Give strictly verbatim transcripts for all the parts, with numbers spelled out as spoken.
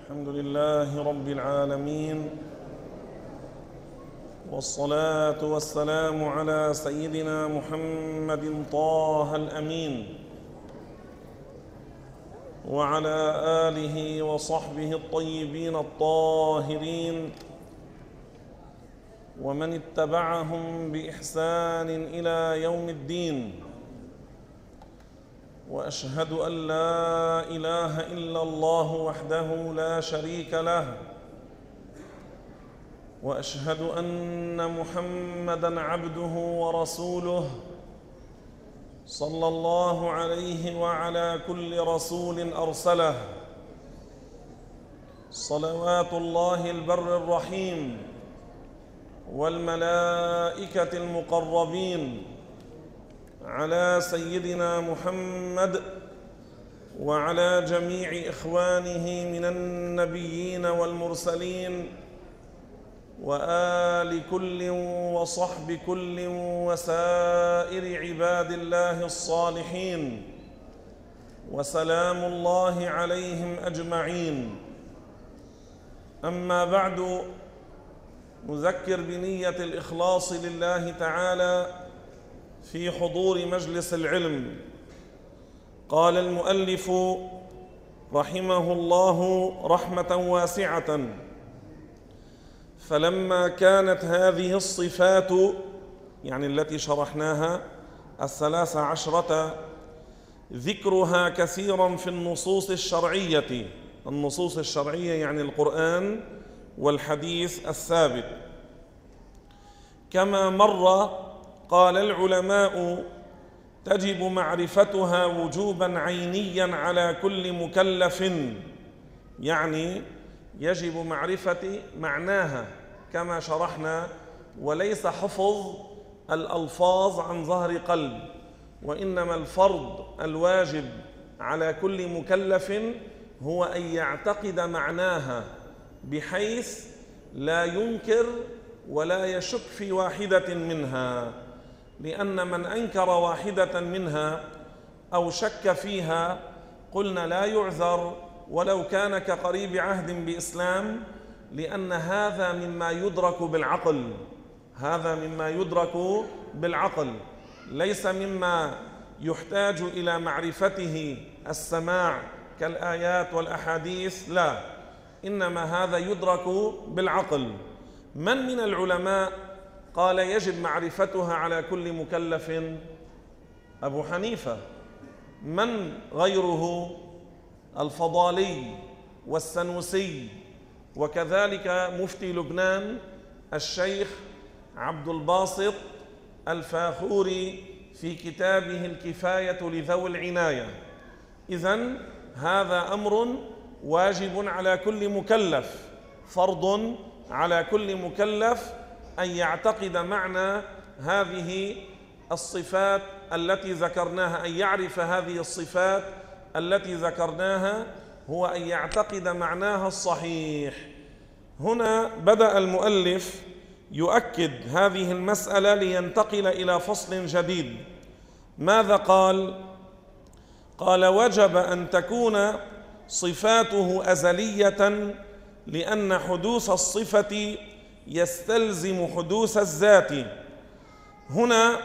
الحمد لله رب العالمين، والصلاة والسلام على سيدنا محمد طه الأمين وعلى آله وصحبه الطيبين الطاهرين ومن اتبعهم بإحسان إلى يوم الدين. وأشهد أن لا إله إلا الله وحده لا شريك له، وأشهد أن محمدًا عبده ورسوله صلى الله عليه وعلى كل رسول أرسله، صلوات الله البر الرحيم والملائكة المقربين على سيدنا محمد وعلى جميع إخوانه من النبيين والمرسلين وآل كل وصحب كل وسائر عباد الله الصالحين، وسلام الله عليهم أجمعين. أما بعد، نذكر بنية الإخلاص لله تعالى في حضور مجلس العلم. قال المؤلف رحمه الله رحمة واسعة: فلما كانت هذه الصفات، يعني التي شرحناها الثلاث عشرة، ذكرها كثيرا في النصوص الشرعية، النصوص الشرعية يعني القرآن والحديث الثابت، كما مر، قال العلماء: تجب معرفتها وجوبا عينيا على كل مكلف، يعني يجب معرفة معناها كما شرحنا، وليس حفظ الألفاظ عن ظهر قلب، وإنما الفرض الواجب على كل مكلف هو أن يعتقد معناها بحيث لا ينكر ولا يشك في واحدة منها، لأن من أنكر واحدة منها أو شك فيها قلنا لا يعذر ولو كان كقريب عهد بإسلام، لأن هذا مما يدرك بالعقل، هذا مما يدرك بالعقل، ليس مما يحتاج إلى معرفته السماع كالآيات والأحاديث، لا، إنما هذا يدرك بالعقل. من من العلماء قال يجب معرفتها على كل مكلف؟ أبو حنيفة. من غيره؟ الفضالي والسنوسي، وكذلك مفتي لبنان الشيخ عبد الباسط الفاخوري في كتابه الكفاية لذوي العناية. إذن هذا أمر واجب على كل مكلف، فرض على كل مكلف أن يعتقد معنى هذه الصفات التي ذكرناها، أن يعرف هذه الصفات التي ذكرناها، هو أن يعتقد معناها الصحيح. هنا بدأ المؤلف يؤكد هذه المسألة لينتقل إلى فصل جديد. ماذا قال؟ قال: وجب أن تكون صفاته أزلية، لأن حدوث الصفة يستلزم حدوث الذات. هنا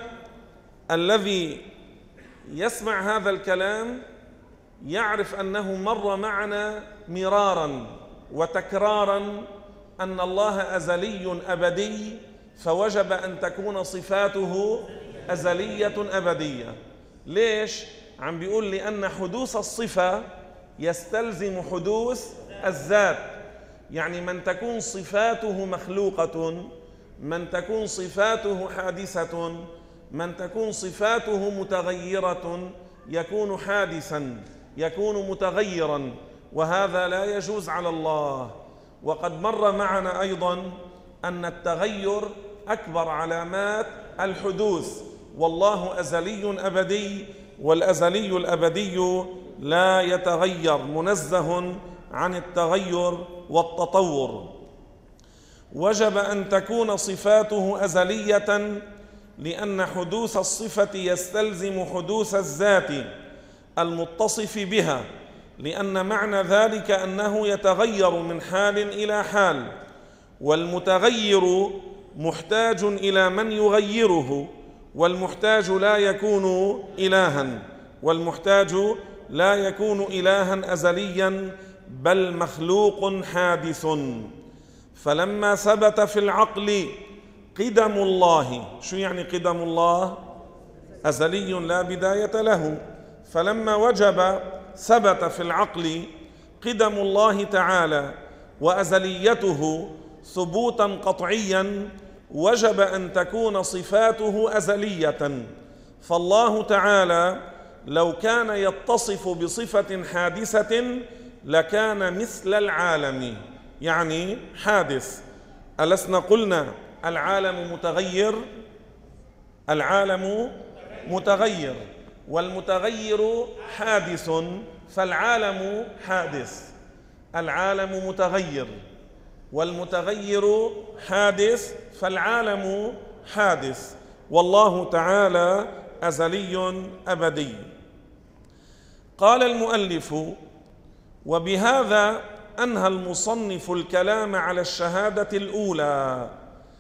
الذي يسمع هذا الكلام يعرف أنه مر معنا مرارا وتكرارا أن الله أزلي أبدي، فوجب أن تكون صفاته أزلية أبدية. ليش؟ عم بيقول لأن حدوث الصفة يستلزم حدوث الذات، يعني من تكون صفاته مخلوقة، من تكون صفاته حادثة، من تكون صفاته متغيرة، يكون حادثا، يكون متغيرا، وهذا لا يجوز على الله. وقد مر معنا أيضا أن التغير أكبر علامات الحدوث، والله أزلي أبدي، والأزلي الأبدي لا يتغير، منزه عن التغير والتطور. وجب أن تكون صفاته أزلية، لأن حدوث الصفة يستلزم حدوث الذات المتصف بها، لأن معنى ذلك أنه يتغير من حال إلى حال، والمتغير محتاج إلى من يغيره، والمحتاج لا يكون إلها، والمحتاج لا يكون إلها أزليا بل مخلوق حادث. فلما ثبت في العقل قدم الله، شو يعني قدم الله؟ أزلي لا بداية له. فلما وجب ثبت في العقل قدم الله تعالى وأزليته ثبوتا قطعيا، وجب أن تكون صفاته أزلية. فالله تعالى لو كان يتصف بصفة حادثة لكان مثل العالم، يعني حادث. ألسنا قلنا العالم متغير؟ العالم متغير، والمتغير حادث، فالعالم حادث. العالم متغير والمتغير حادث، فالعالم حادث، والله تعالى أزلي أبدي. قال المؤلف: وبهذا أنهى المصنف الكلام على الشهادة الأولى.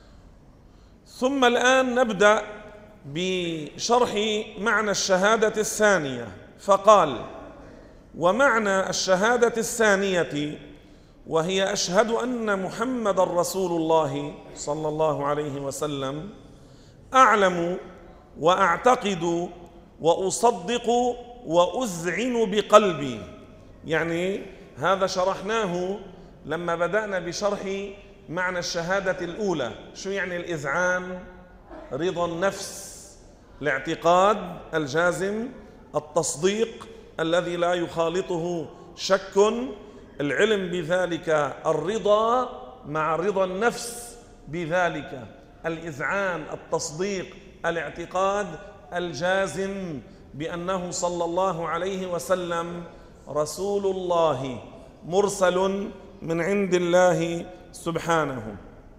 ثم الآن نبدأ بشرح معنى الشهادة الثانية، فقال: ومعنى الشهادة الثانية وهي أشهد أن محمد رسول الله صلى الله عليه وسلم، أعلم وأعتقد وأصدق وأذعن بقلبي. يعني هذا شرحناه لما بدأنا بشرح معنى الشهادة الأولى. شو يعني الإذعان؟ رضا النفس، الاعتقاد الجازم، التصديق الذي لا يخالطه شك، العلم بذلك، الرضا مع رضا النفس بذلك، الإذعان، التصديق، الاعتقاد الجازم بأنه صلى الله عليه وسلم رسول الله مرسل من عند الله سبحانه.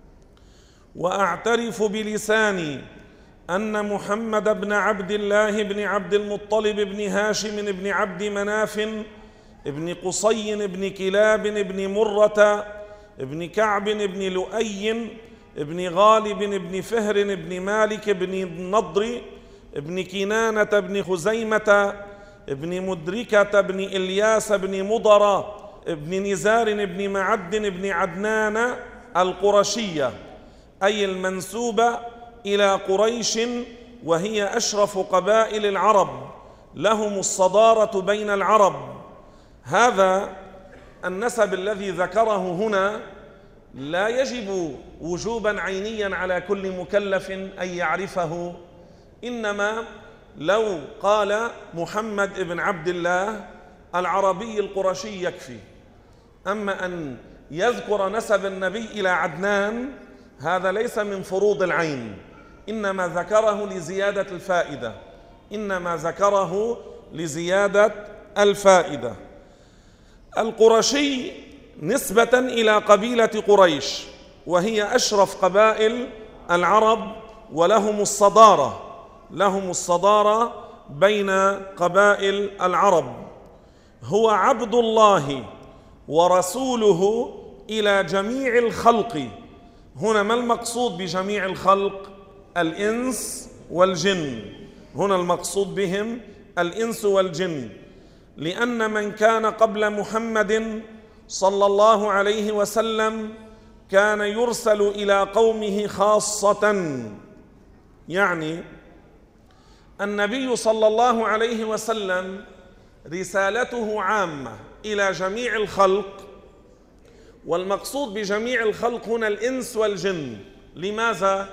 وأعترف بلساني أن محمد بن عبد الله بن عبد المطلب بن هاشم بن عبد مناف ابن قصي بن كلاب بن مرة ابن كعب بن لؤي ابن غالب بن فهر بن مالك بن النضر ابن كنانة بن خزيمة ابن مدركة بن إلياس بن مضر ابن نزار بن معد بن عدنان القرشية، أي المنسوبة إلى قريش، وهي أشرف قبائل العرب، لهم الصدارة بين العرب. هذا النسب الذي ذكره هنا لا يجب وجوبا عينيا على كل مكلف أن يعرفه، إنما لو قال محمد بن عبد الله العربي القرشي يكفي. أما أن يذكر نسب النبي إلى عدنان هذا ليس من فروض العين، إنما ذكره لزيادة الفائدة، إنما ذكره لزيادة الفائدة. القرشي نسبة إلى قبيلة قريش، وهي أشرف قبائل العرب، ولهم الصدارة، لهم الصدارة بين قبائل العرب. هو عبد الله ورسوله إلى جميع الخلق. هنا ما المقصود بجميع الخلق؟ الإنس والجن. هنا المقصود بهم الإنس والجن، لأن من كان قبل محمد صلى الله عليه وسلم كان يرسل إلى قومه خاصة. يعني النبي صلى الله عليه وسلم رسالته عامة إلى جميع الخلق، والمقصود بجميع الخلق هنا الإنس والجن. لماذا؟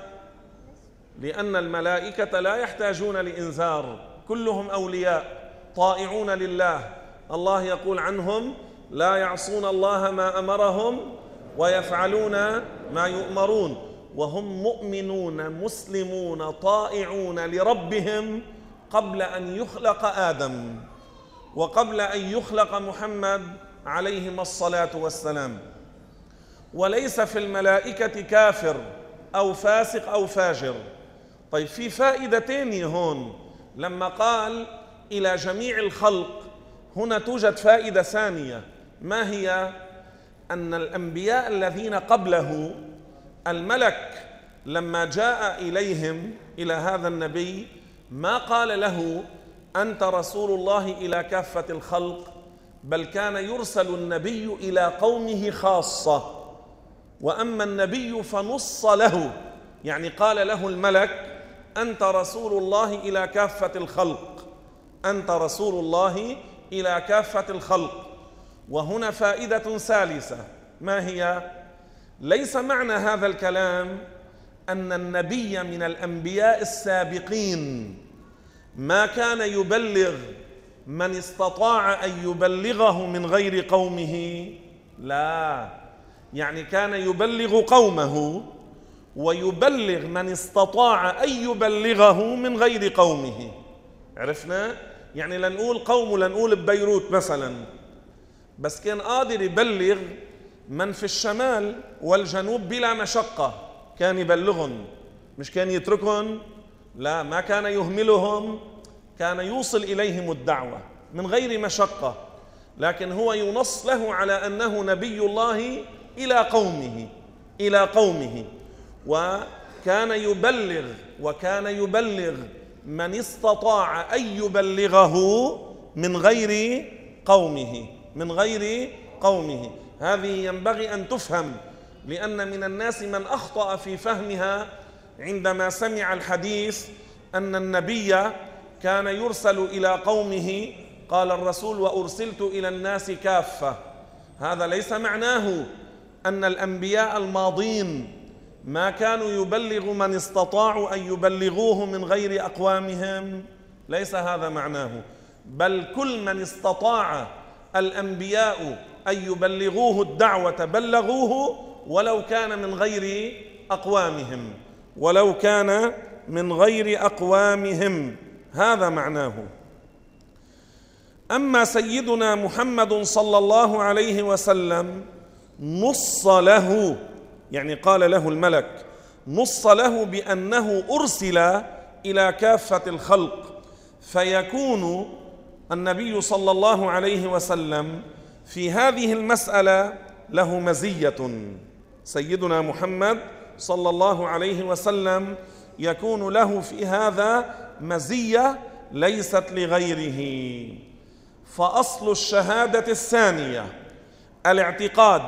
لأن الملائكة لا يحتاجون لإنذار، كلهم أولياء طائعون لله. الله يقول عنهم: لا يعصون الله ما أمرهم ويفعلون ما يؤمرون، وهم مؤمنون مسلمون طائعون لربهم قبل أن يخلق آدم وقبل أن يخلق محمد عليهما الصلاة والسلام. وليس في الملائكة كافر أو فاسق أو فاجر. طيب، في فائدة تانية هون لما قال إلى جميع الخلق. هنا توجد فائدة ثانية، ما هي؟ أن الأنبياء الذين قبله الملك لما جاء إليهم إلى هذا النبي ما قال له أنت رسول الله إلى كافة الخلق، بل كان يرسل النبي إلى قومه خاصة، وأما النبي فنص له، يعني قال له الملك أنت رسول الله إلى كافة الخلق، أنت رسول الله إلى كافة الخلق. وهنا فائدة ثالثة، ما هي؟ ليس معنى هذا الكلام أن النبي من الأنبياء السابقين ما كان يبلغ من استطاع أن يبلغه من غير قومه، لا، يعني كان يبلغ قومه ويبلغ من استطاع أن يبلغه من غير قومه. عرفنا؟ يعني لنقول قوم، لنقول ببيروت مثلا، بس كان قادر يبلغ من في الشمال والجنوب بلا مشقة، كان يبلغهم، مش كان يتركهم، لا، ما كان يهملهم، كان يوصل إليهم الدعوة من غير مشقة، لكن هو ينص له على أنه نبي الله إلى قومه إلى قومه وكان يبلغ وكان يبلغ من استطاع أن يبلغه من غير قومه من غير قومه. هذه ينبغي أن تفهم، لأن من الناس من أخطأ في فهمها عندما سمع الحديث أن النبي كان يرسل إلى قومه، قال الرسول وأرسلت إلى الناس كافة. هذا ليس معناه أن الأنبياء الماضين ما كانوا يبلغ من استطاعوا أن يبلغوه من غير أقوامهم، ليس هذا معناه، بل كل من استطاع الأنبياء أن يبلغوه الدعوة بلغوه، ولو كان من غير أقوامهم ولو كان من غير أقوامهم هذا معناه. أما سيدنا محمد صلى الله عليه وسلم نص له، يعني قال له الملك، نص له بأنه أرسل إلى كافة الخلق، فيكون النبي صلى الله عليه وسلم في هذه المسألة له مزية. سيدنا محمد صلى الله عليه وسلم يكون له في هذا مزية ليست لغيره. فأصل الشهادة الثانية الاعتقاد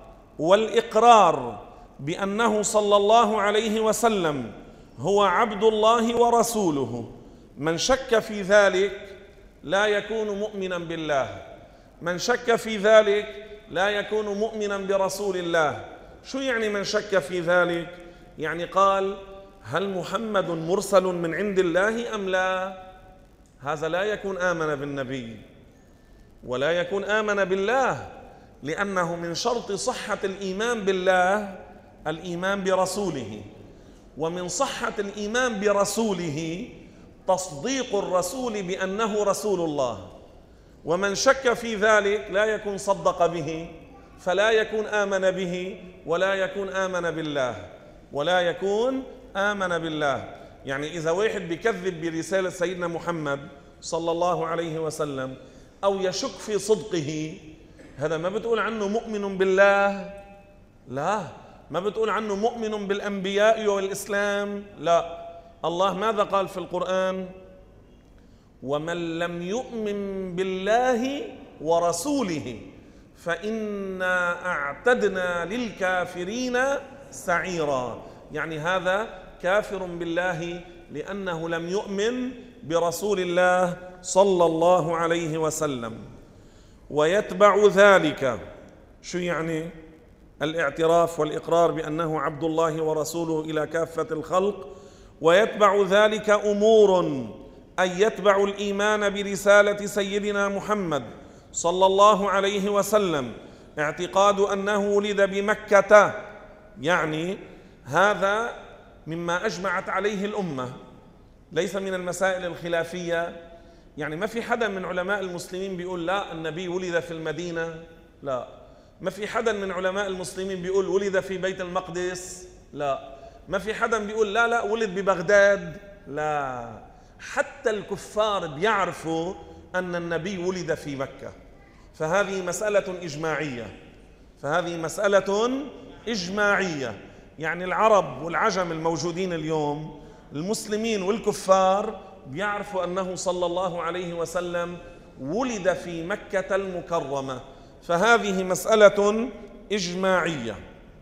والإقرار بأنه صلى الله عليه وسلم هو عبد الله ورسوله. من شك في ذلك لا يكون مؤمنا بالله، من شك في ذلك لا يكون مؤمنا برسول الله. شو يعني من شك في ذلك؟ يعني قال هل محمد مرسل من عند الله أم لا؟ هذا لا يكون آمن بالنبي ولا يكون آمن بالله، لأنه من شرط صحة الإيمان بالله الإيمان برسوله، ومن صحة الإيمان برسوله تصديق الرسول بأنه رسول الله. ومن شك في ذلك لا يكون صدق به، فلا يكون آمن به ولا يكون آمن بالله ولا يكون آمن بالله. يعني إذا واحد بيكذب برسالة سيدنا محمد صلى الله عليه وسلم أو يشك في صدقه، هذا ما بتقول عنه مؤمن بالله، لا، ما بتقول عنه مؤمن بالأنبياء والإسلام، لا. الله ماذا قال في القرآن؟ ومن لم يؤمن بالله ورسوله فإنا أعتدنا للكافرين سعيرا. يعني هذا كافر بالله لأنه لم يؤمن برسول الله صلى الله عليه وسلم. ويتبع ذلك، شو يعني؟ الاعتراف والإقرار بأنه عبد الله ورسوله إلى كافة الخلق. ويتبع ذلك أمور، أي يتبع الإيمان برسالة سيدنا محمد صلى الله عليه وسلم اعتقاد أنه ولد بمكة، يعني هذا مما أجمعت عليه الأمة، ليس من المسائل الخلافية. يعني ما في حدا من علماء المسلمين بيقول لا النبي ولد في المدينة، لا. ما في حدا من علماء المسلمين بيقول ولد في بيت المقدس، لا. ما في حدا بيقول لا لا ولد ببغداد، لا. حتى الكفار بيعرفوا أن النبي ولد في مكة، فهذه مسألة إجماعية فهذه مسألة إجماعية يعني العرب والعجم الموجودين اليوم، المسلمين والكفار، بيعرفوا أنه صلى الله عليه وسلم ولد في مكة المكرمة، فهذه مسألة إجماعية.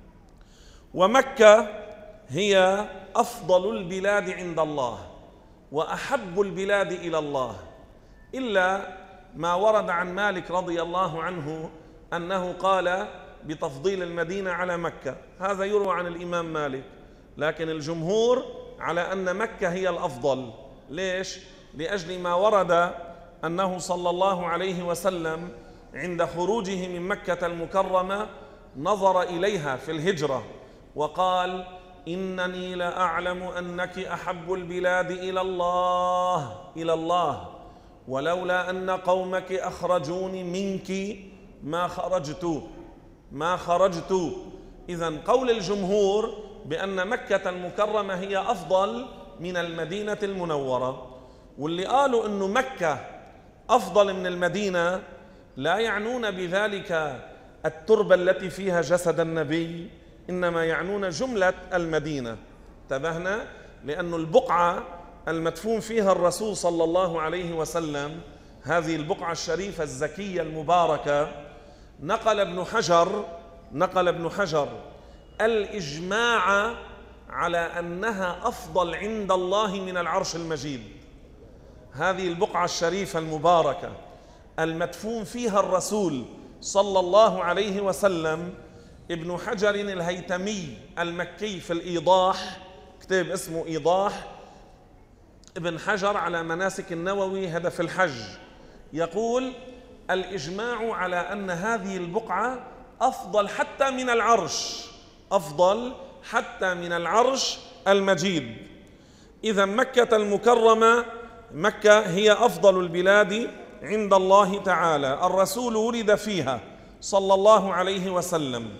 ومكة هي أفضل البلاد عند الله وأحب البلاد إلى الله، إلا ما ورد عن مالك رضي الله عنه أنه قال بتفضيل المدينة على مكة، هذا يروى عن الإمام مالك، لكن الجمهور على أن مكة هي الأفضل. ليش؟ لأجل ما ورد أنه صلى الله عليه وسلم عند خروجه من مكة المكرمة نظر إليها في الهجرة وقال: إنني لأعلم أنك أحب البلاد إلى الله إلى الله ولولا أن قومك أخرجوني منك ما خرجت ما خرجت إذن قول الجمهور بأن مكة المكرمة هي أفضل من المدينة المنورة. واللي قالوا أنه مكة أفضل من المدينة لا يعنون بذلك التربة التي فيها جسد النبي، إنما يعنون جملة المدينة. انتبهنا؟ لأن البقعة المدفون فيها الرسول صلى الله عليه وسلم، هذه البقعة الشريفة الزكية المباركة، نقل ابن حجر نقل ابن حجر الإجماع على أنها أفضل عند الله من العرش المجيد. هذه البقعة الشريفة المباركة المدفون فيها الرسول صلى الله عليه وسلم، ابن حجر الهيتمي المكي في الإيضاح، كتاب اسمه إيضاح ابن حجر على مناسك النووي هدف الحج، يقول: الإجماع على أن هذه البقعة أفضل حتى من العرش أفضل حتى من العرش المجيد. إذا مكة المكرمة مكة هي أفضل البلاد عند الله تعالى، الرسول ولد فيها صلى الله عليه وسلم،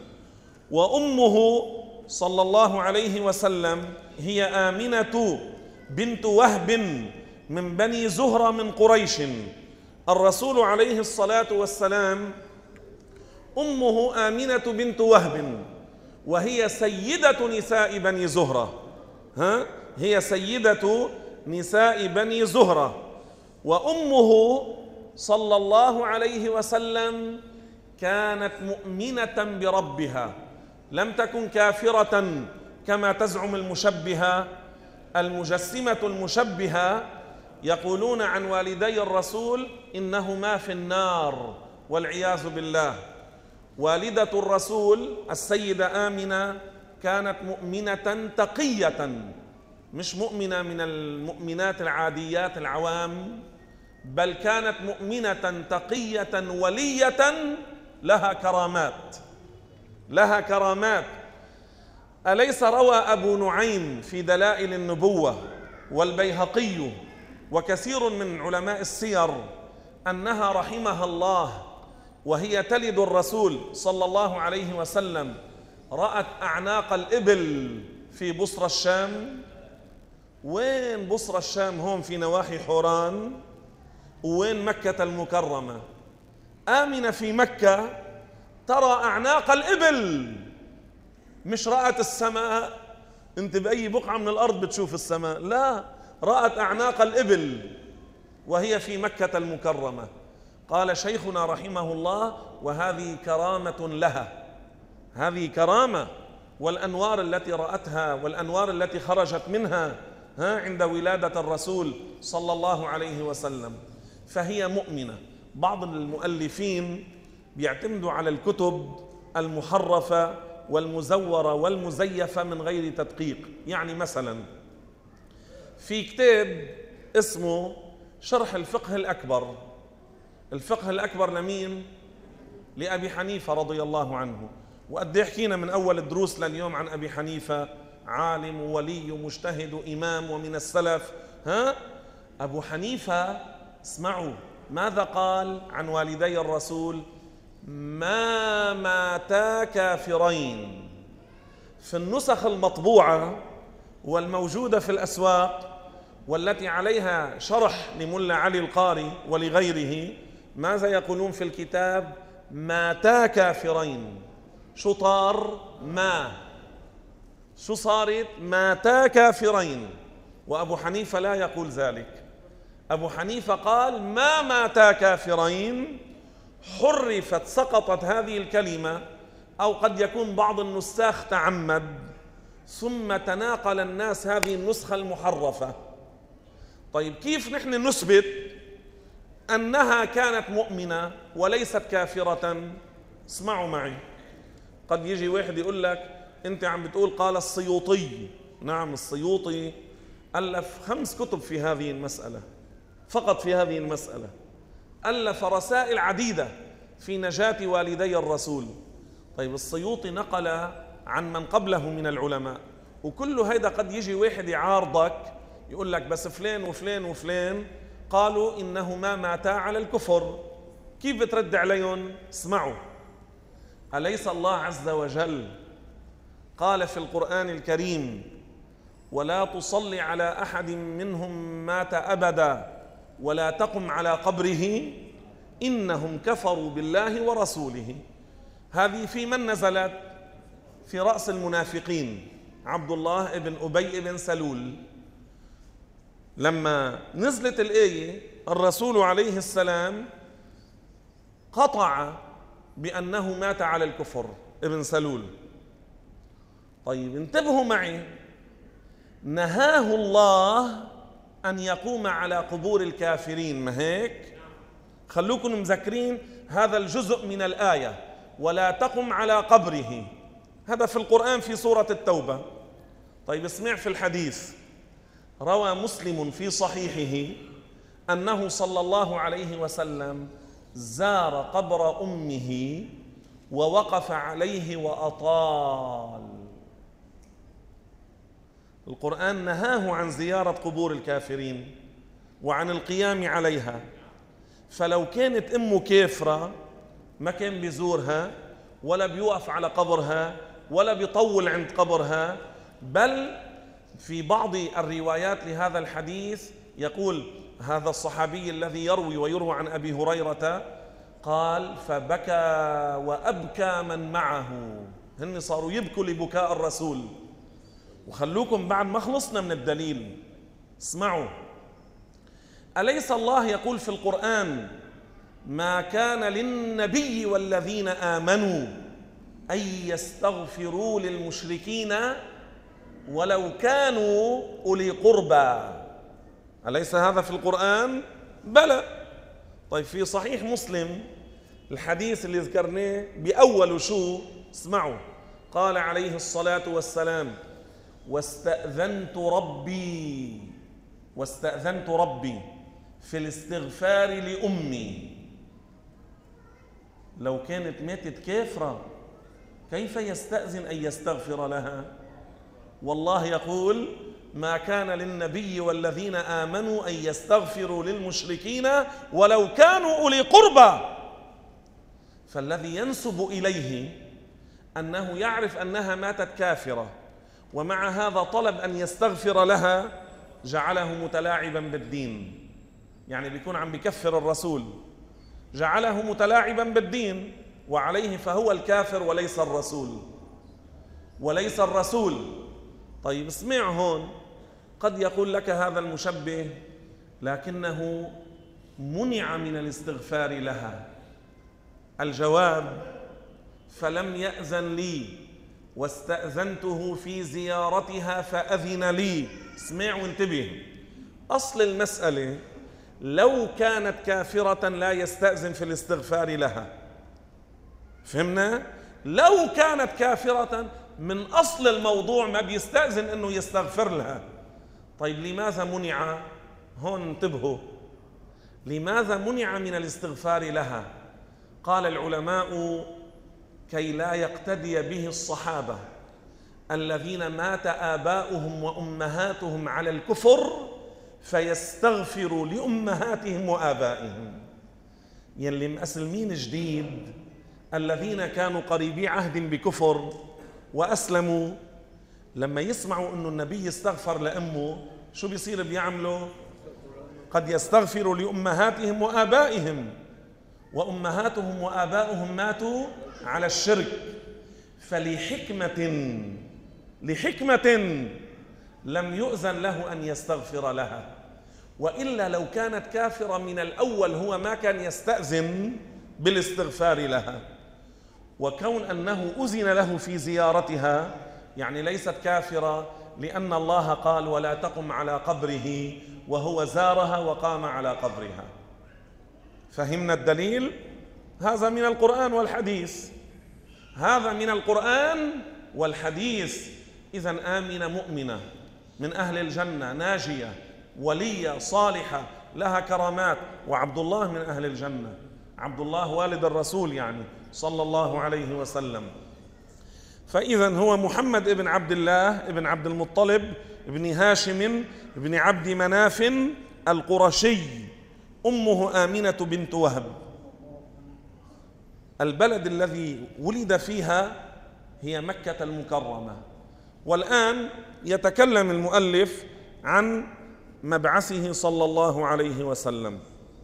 وأمه صلى الله عليه وسلم هي آمنة بنت وهب من بني زهرة من قريش. الرسول عليه الصلاة والسلام أمه آمنة بنت وهب، وهي سيدة نساء بني زهرة ها هي سيدة نساء بني زهرة. وأمه صلى الله عليه وسلم كانت مؤمنة بربها، لم تكن كافرة كما تزعم المشبهة المجسمة المشبهة، يقولون عن والدي الرسول إنهما في النار والعياذ بالله. والدة الرسول السيدة آمنة كانت مؤمنة تقية، مش مؤمنة من المؤمنات العاديات العوام، بل كانت مؤمنة تقية ولية لها كرامات لها كرامات أليس روى أبو نعيم في دلائل النبوة والبيهقي وكثير من علماء السير أنها رحمها الله وهي تلد الرسول صلى الله عليه وسلم رأت أعناق الإبل في بصرى الشام؟ وين بصرى الشام؟ هون في نواحي حوران. وين مكة المكرمة؟ آمنة في مكة ترى أعناق الإبل، مش رأت السماء. انت بأي بقعة من الأرض بتشوف السماء؟ لا، رأت أعناق الإبل وهي في مكة المكرمة. قال شيخنا رحمه الله: وهذه كرامة لها، هذه كرامة، والأنوار التي رأتها والأنوار التي خرجت منها ها عند ولادة الرسول صلى الله عليه وسلم، فهي مؤمنة. بعض المؤلفين بيعتمدوا على الكتب المحرفة والمزورة والمزيفة من غير تدقيق. يعني مثلا في كتاب اسمه شرح الفقه الأكبر. الفقه الأكبر لمين؟ لأبي حنيفة رضي الله عنه. وقد حكينا من أول الدروس لليوم عن أبي حنيفة، عالم وولي ومجتهد إمام ومن السلف. ها أبو حنيفة اسمعوا ماذا قال عن والدي الرسول: ما ماتا كافرين. في النسخ المطبوعة والموجودة في الأسواق والتي عليها شرح لملا علي القاري ولغيره. ماذا يقولون في الكتاب؟ ماتا كافرين. شو طار؟ ما شو صارت؟ ماتا كافرين. وأبو حنيفة لا يقول ذلك. أبو حنيفة قال ما ماتا كافرين، حرفت سقطت هذه الكلمة، أو قد يكون بعض النساخ تعمد ثم تناقل الناس هذه النسخة المحرفة. طيب كيف نحن نثبت أنها كانت مؤمنة وليست كافرة؟ اسمعوا معي. قد يجي واحد يقول لك أنت عم بتقول قال السيوطي. نعم، السيوطي ألف خمس كتب في هذه المسألة، فقط في هذه المسألة. ألف رسائل عديدة في نجاة والدي الرسول. طيب السيوطي نقل عن من قبله من العلماء، وكل هيدا قد يجي واحد يعارضك يقول لك بس فلان وفلان وفلان قالوا إنه ما ماتا على الكفر. كيف بترد عليهم؟ اسمعوا. أليس الله عز وجل قال في القرآن الكريم ولا تصلي على أحد منهم مات أبدا ولا تقم على قبره إنهم كفروا بالله ورسوله. هذه في من نزلت؟ في رأس المنافقين عبد الله بن أبي بن سلول. لما نزلت الآية الرسول عليه السلام قطع بأنه مات على الكفر ابن سلول. طيب انتبهوا معي، نهاه الله أن يقوم على قبور الكافرين، ما هيك؟ خلوكم مذكرين هذا الجزء من الآية، ولا تقم على قبره. هذا في القرآن في سورة التوبة. طيب اسمع في الحديث، روى مسلم في صحيحه أنه صلى الله عليه وسلم زار قبر أمه ووقف عليه وأطال. القرآن نهاه عن زيارة قبور الكافرين وعن القيام عليها. فلو كانت أمه كافرة ما كان بيزورها ولا بيوقف على قبرها ولا بيطول عند قبرها، بل في بعض الروايات لهذا الحديث يقول هذا الصحابي الذي يروي ويروى عن أبي هريرة قال فبكى وأبكى من معه. هن صاروا يبكوا لبكاء الرسول. وخلوكم بعد ما خلصنا من الدليل، اسمعوا. أليس الله يقول في القرآن ما كان للنبي والذين آمنوا أن يستغفروا للمشركين ولو كانوا أولي قربى؟ أليس هذا في القرآن؟ بلى. طيب في صحيح مسلم الحديث اللي ذكرناه بأول شو؟ اسمعوا. قال عليه الصلاة والسلام واستأذنت ربي واستأذنت ربي في الاستغفار لأمي. لو كانت ماتت كافرة كيف يستأذن أن يستغفر لها؟ والله يقول ما كان للنبي والذين آمنوا أن يستغفروا للمشركين ولو كانوا أولي قربى. فالذي ينسب إليه أنه يعرف أنها ماتت كافرة ومع هذا طلب أن يستغفر لها جعله متلاعبا بالدين، يعني بيكون عم بكفر الرسول، جعله متلاعبا بالدين، وعليه فهو الكافر وليس الرسول وليس الرسول. طيب اسمع هون، قد يقول لك هذا المشبه لكنه منع من الاستغفار لها. الجواب فلم يأذن لي واستأذنته في زيارتها فأذن لي. اسمع وانتبه، أصل المسألة لو كانت كافرة لا يستأذن في الاستغفار لها، فهمنا؟ لو كانت كافرة من أصل الموضوع ما بيستأذن أنه يستغفر لها. طيب لماذا منع؟ هون انتبهوا، لماذا منع من الاستغفار لها؟ قال العلماء كي لا يقتدي به الصحابة الذين مات آباؤهم وأمهاتهم على الكفر فيستغفروا لأمهاتهم وآبائهم. يلي مسلمين جديد الذين كانوا قريبي عهد بكفر وأسلموا، لما يسمعوا أن النبي استغفر لأمه شو بيصير بيعملوا؟ قد يستغفروا لأمهاتهم وآبائهم، وأمهاتهم وآبائهم ماتوا على الشرك، فلحكمة لحكمة لم يؤذن له أن يستغفر لها، وإلا لو كانت كافرة من الأول هو ما كان يستأذن بالاستغفار لها. وكون أنه أذن له في زيارتها يعني ليست كافرة، لأن الله قال ولا تقم على قبره، وهو زارها وقام على قبرها. فهمنا الدليل؟ هذا من القرآن والحديث، هذا من القرآن والحديث. إذن آمنة مؤمنة من أهل الجنة، ناجية ولية صالحة لها كرامات، وعبد الله من أهل الجنة، عبد الله والد الرسول يعني صلى الله عليه وسلم. فإذا هو محمد ابن عبد الله ابن عبد المطلب ابن هاشم ابن عبد مناف القرشي، أمه آمنة بنت وهب. البلد الذي ولد فيها هي مكة المكرمة. والآن يتكلم المؤلف عن مبعثه صلى الله عليه وسلم.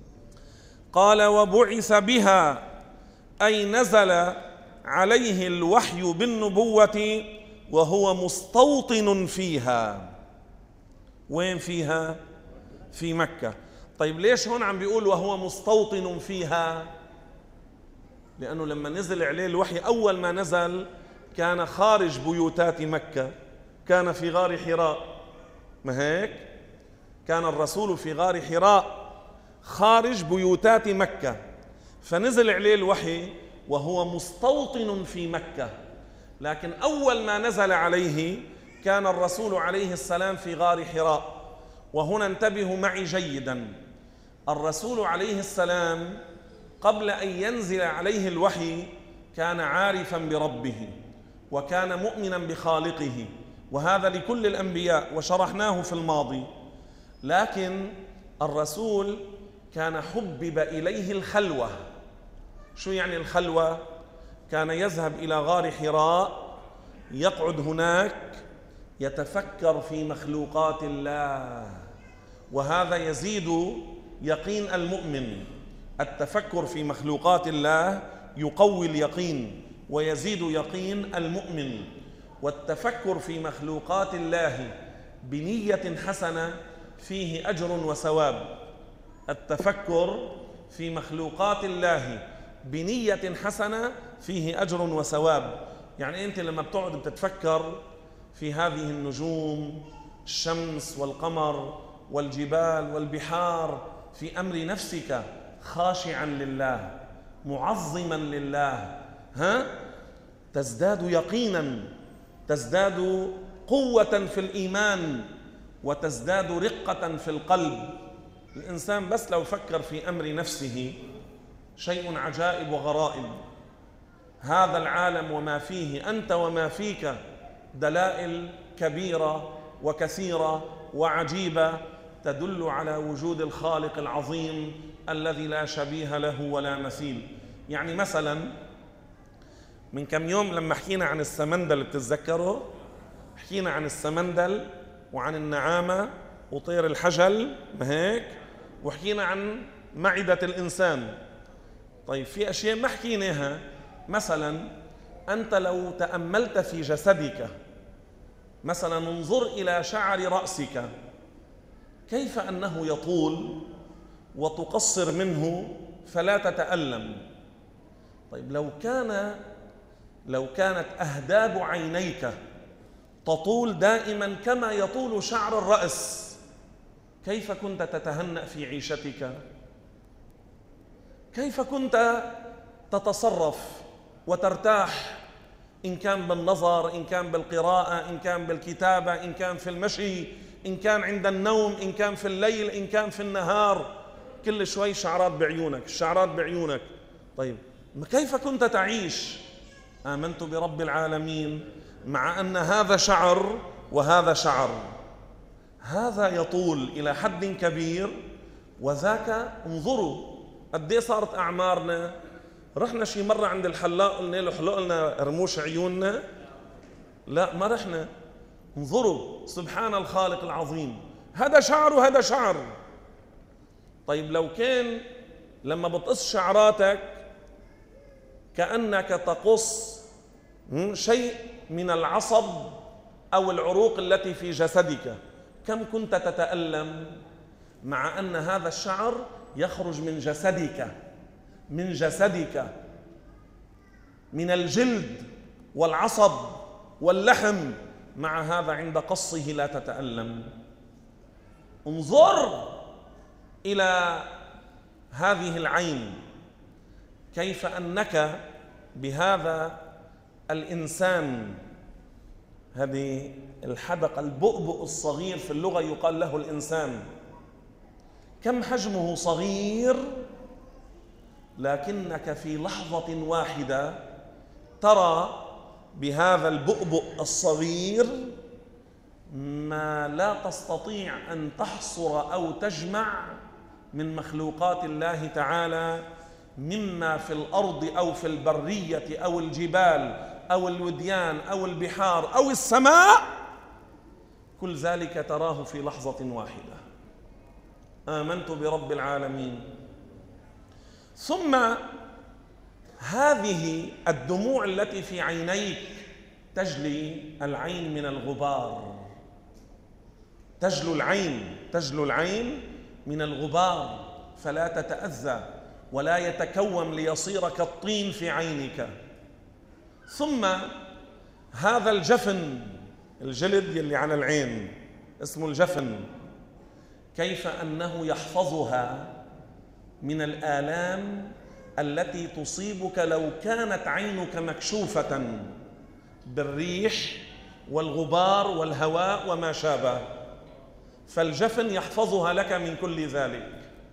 قال وبعث بها أي نزل عليه الوحي بالنبوة وهو مستوطن فيها. وين فيها؟ في مكة. طيب ليش هون عم بيقول وهو مستوطن فيها؟ لأنه لما نزل عليه الوحي أول ما نزل كان خارج بيوتات مكة، كان في غار حراء، ما هيك؟ كان الرسول في غار حراء خارج بيوتات مكة، فنزل عليه الوحي وهو مستوطن في مكة. لكن أول ما نزل عليه كان الرسول عليه السلام في غار حراء. وهنا انتبهوا معي جيدا، الرسول عليه السلام قبل أن ينزل عليه الوحي كان عارفا بربه وكان مؤمنا بخالقه، وهذا لكل الأنبياء وشرحناه في الماضي. لكن الرسول كان حبب إليه الخلوة. شو يعني الخلوة؟ كان يذهب إلى غار حراء يقعد هناك يتفكر في مخلوقات الله، وهذا يزيد يقين المؤمن. التفكر في مخلوقات الله يقوي اليقين ويزيد يقين المؤمن. والتفكر في مخلوقات الله بنية حسنة فيه أجر وثواب. التفكر في مخلوقات الله بنية حسنة فيه أجر وثواب. يعني أنت لما بتقعد بتتفكر في هذه النجوم، الشمس والقمر والجبال والبحار، في أمر نفسك خاشعا لله معظما لله، ها؟ تزداد يقينا، تزداد قوة في الإيمان، وتزداد رقة في القلب. الإنسان بس لو فكر في أمر نفسه شيء عجائب وغرائب. هذا العالم وما فيه، أنت وما فيك، دلائل كبيرة وكثيرة وعجيبة تدل على وجود الخالق العظيم الذي لا شبيه له ولا مثيل. يعني مثلا من كم يوم لما حكينا عن السمندل، بتتذكروا؟ حكينا عن السمندل وعن النعامة وطير الحجل، ما هيك؟ وحكينا عن معدة الإنسان. طيب في أشياء ما حكيناها، مثلا أنت لو تأملت في جسدك، مثلا انظر إلى شعر رأسك كيف أنه يطول وتقصر منه فلا تتألم. طيب لو كان لو كانت أهداب عينيك تطول دائما كما يطول شعر الرأس، كيف كنت تتهنأ في عيشتك؟ كيف كنت تتصرف وترتاح؟ إن كان بالنظر، إن كان بالقراءة، إن كان بالكتابة، إن كان في المشي، إن كان عند النوم، إن كان في الليل، إن كان في النهار، كل شوي شعرات بعيونك، الشعرات بعيونك. طيب كيف كنت تعيش؟ آمنت برب العالمين، مع أن هذا شعر وهذا شعر، هذا يطول إلى حد كبير وذاك. انظروا قد ايه صارت أعمارنا. رحنا شي مرة عند الحلاق قلنا له حلق لنا رموش عيوننا؟ لا، ما رحنا. انظروا سبحان الخالق العظيم، هذا شعر وهذا شعر. طيب لو كان لما بتقص شعراتك كأنك تقص شيء من العصب أو العروق التي في جسدك، كم كنت تتألم؟ مع أن هذا الشعر يخرج من جسدك، من جسدك، من الجلد والعصب واللحم، مع هذا عند قصه لا تتألم. انظر إلى هذه العين، كيف أنك بهذا الإنسان، هذه الحدقة البؤبؤ الصغير في اللغة يقال له الإنسان، كم حجمه صغير، لكنك في لحظة واحدة ترى بهذا البؤبؤ الصغير ما لا تستطيع أن تحصر أو تجمع من مخلوقات الله تعالى، مما في الأرض أو في البرية أو الجبال أو الوديان أو البحار أو السماء، كل ذلك تراه في لحظة واحدة. آمنت برب العالمين. ثم هذه الدموع التي في عينيك تجلي العين من الغبار، تجلو العين تجلو العين من الغبار، فلا تتأذى ولا يتكوم ليصير كالطين في عينك. ثم هذا الجفن، الجلد يلي على العين اسمه الجفن، كيف أنه يحفظها من الآلام التي تصيبك لو كانت عينك مكشوفة بالريح والغبار والهواء وما شابه، فالجفن يحفظها لك من كل ذلك.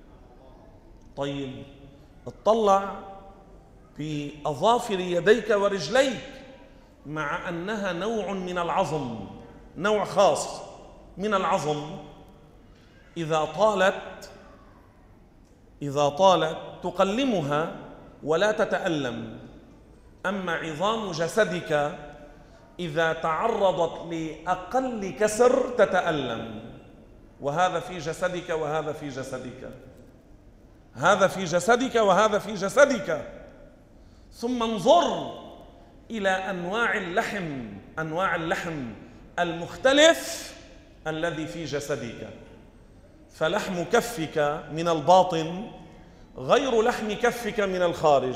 طيب اطلع في أظافر يديك ورجليك، مع أنها نوع من العظم، نوع خاص من العظم، إذا طالت إذا طالت تقلمها ولا تتألم. أما عظام جسدك إذا تعرضت لأقل كسر تتألم، وهذا في جسدك وهذا في جسدك، هذا في جسدك وهذا في جسدك. ثم انظر إلى أنواع اللحم أنواع اللحم المختلف الذي في جسدك، فلحم كفك من الباطن غير لحم كفك من الخارج،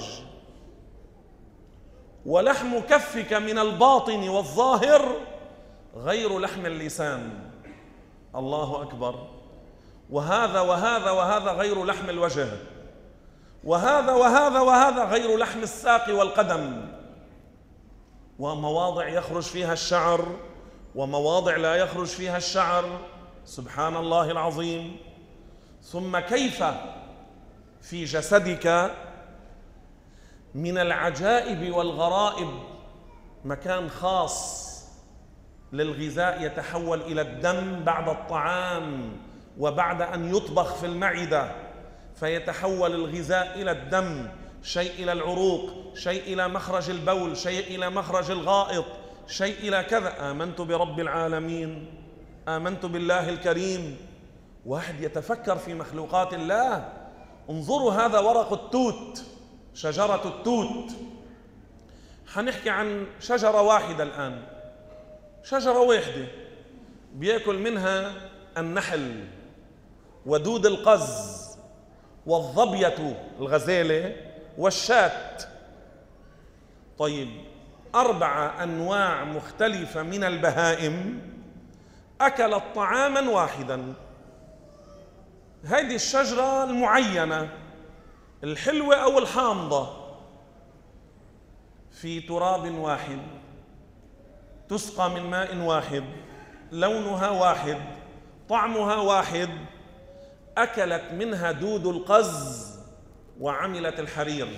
ولحم كفك من الباطن والظاهر غير لحم اللسان. الله أكبر. وهذا وهذا وهذا غير لحم الوجه، وهذا وهذا وهذا غير لحم الساق والقدم، ومواضع يخرج فيها الشعر ومواضع لا يخرج فيها الشعر، سبحان الله العظيم. ثم كيف في جسدك من العجائب والغرائب مكان خاص للغذاء يتحول إلى الدم بعد الطعام وبعد أن يطبخ في المعدة، فيتحول الغذاء إلى الدم، شيء إلى العروق، شيء إلى مخرج البول، شيء إلى مخرج الغائط، شيء إلى كذا. آمنت برب العالمين، آمنت بالله الكريم. واحد يتفكر في مخلوقات الله. انظروا هذا ورق التوت، شجرة التوت. حنحكي عن شجرة واحدة الآن، شجرة واحدة بيأكل منها النحل ودود القز والظبية الغزالة والشاة. طيب أربع أنواع مختلفة من البهائم أكلت طعاما واحدا. هذه الشجرة المعينة الحلوة أو الحامضة في تراب واحد، تسقى من ماء واحد، لونها واحد، طعمها واحد، أكلت منها دود القز وعملت الحرير،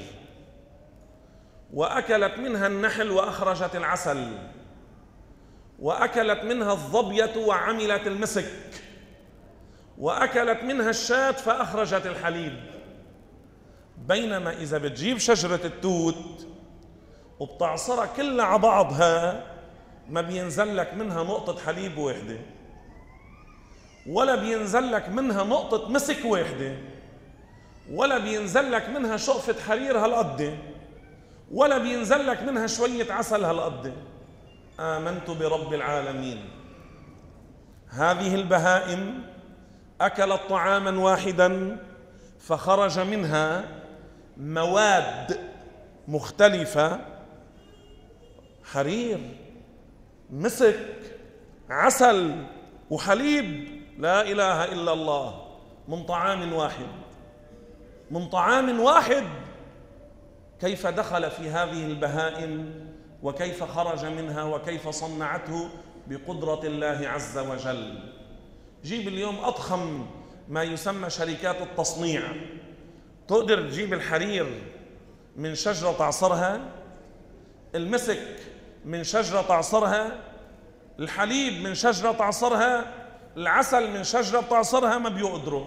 وأكلت منها النحل وأخرجت العسل، وأكلت منها الظبية وعملت المسك، وأكلت منها الشاة فأخرجت الحليب. بينما إذا بتجيب شجرة التوت وبتعصرها كلها على بعضها ما بينزل لك منها نقطة حليب واحدة، ولا بينزل لك منها نقطة مسك واحدة، ولا بينزل لك منها شقفة حرير هالقد، ولا بينزل لك منها شوية عسل هالقد. آمنت برب العالمين. هذه البهائم أكلت طعاما واحدا فخرج منها مواد مختلفة، حرير، مسك، عسل، وحليب، لا إله إلا الله، من طعام واحد، من طعام واحد. كيف دخل في هذه البهائم وكيف خرج منها وكيف صنعته؟ بقدرة الله عز وجل. جيب اليوم أضخم ما يسمى شركات التصنيع، تقدر تجيب الحرير من شجرة تعصرها، المسك من شجرة تعصرها، الحليب من شجرة تعصرها، العسل من شجرة تعصرها، ما بيقدروا.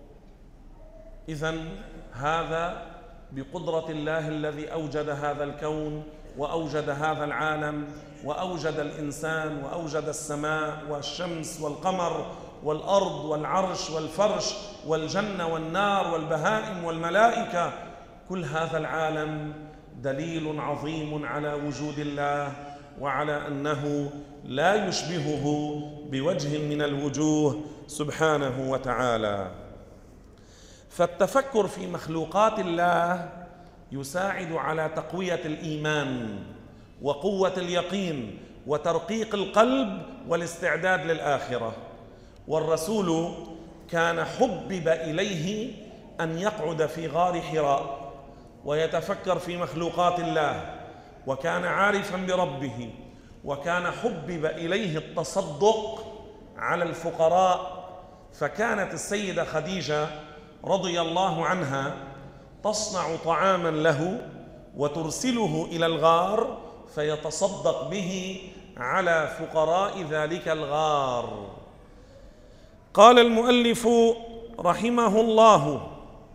إذن هذا بقدرة الله الذي أوجد هذا الكون وأوجد هذا العالم وأوجد الإنسان وأوجد السماء والشمس والقمر والأرض والعرش والفرش والجنة والنار والبهائم والملائكة. كل هذا العالم دليل عظيم على وجود الله وعلى أنه لا يشبهه بوجه من الوجوه سبحانه وتعالى. فالتفكر في مخلوقات الله يساعد على تقوية الإيمان وقوة اليقين وترقيق القلب والاستعداد للآخرة. والرسول كان حبب إليه أن يقعد في غار حراء ويتفكر في مخلوقات الله، وكان عارفا بربه، وكان حبب إليه التصدق على الفقراء. فكانت السيدة خديجة رضي الله عنها تصنع طعاما له وترسله إلى الغار فيتصدق به على فقراء ذلك الغار. قال المؤلف رحمه الله: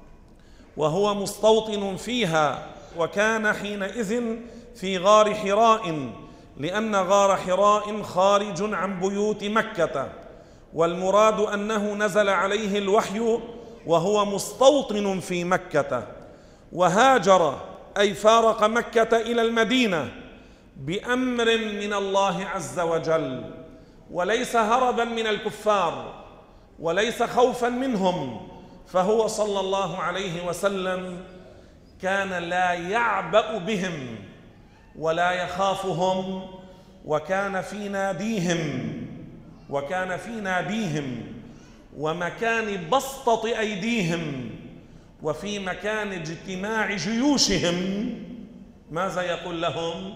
وهو مستوطن فيها، وكان حينئذ في غار حراء، لأن غار حراء خارج عن بيوت مكة، والمراد أنه نزل عليه الوحي وهو مستوطن في مكة، وهاجر أي فارق مكة إلى المدينة بأمر من الله عز وجل، وليس هربا من الكفار وليس خوفا منهم، فهو صلى الله عليه وسلم كان لا يعبأ بهم ولا يخافهم، وكان في ناديهم وكان في ناديهم ومكان بسطة أيديهم وفي مكان اجتماع جيوشهم ماذا يقول لهم؟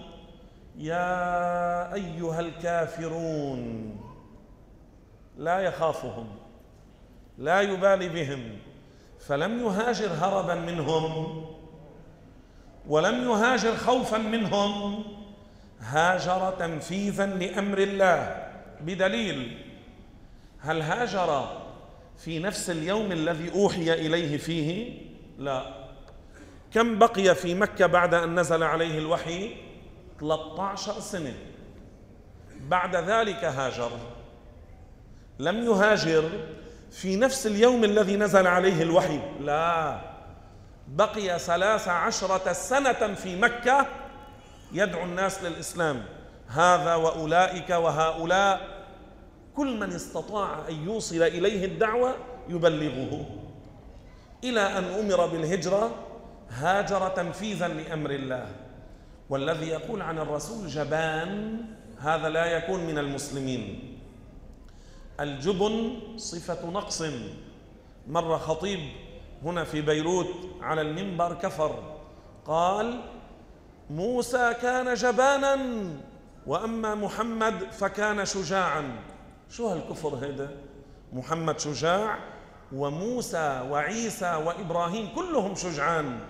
يا أيها الكافرون. لا يخافهم، لا يبالي بهم. فلم يهاجر هربا منهم ولم يهاجر خوفا منهم، هاجر تنفيذا لأمر الله. بدليل: هل هاجر في نفس اليوم الذي أوحي إليه فيه؟ لا. كم بقي في مكة بعد أن نزل عليه الوحي؟ ثلاثة عشر سنة. بعد ذلك هاجر. لم يهاجر في نفس اليوم الذي نزل عليه الوحي، لا، بقي ثلاث عشرة سنة في مكة يدعو الناس للإسلام، هذا وأولئك وهؤلاء، كل من استطاع أن يوصل إليه الدعوة يبلغه، إلى أن أمر بالهجرة هاجر تنفيذا لأمر الله. والذي يقول عن الرسول جبان هذا لا يكون من المسلمين. الجبن صفة نقص. مر خطيب هنا في بيروت على المنبر كفر، قال: موسى كان جبانا وأما محمد فكان شجاعا. شو هالكفر هذا؟ محمد شجاع وموسى وعيسى وإبراهيم كلهم شجعان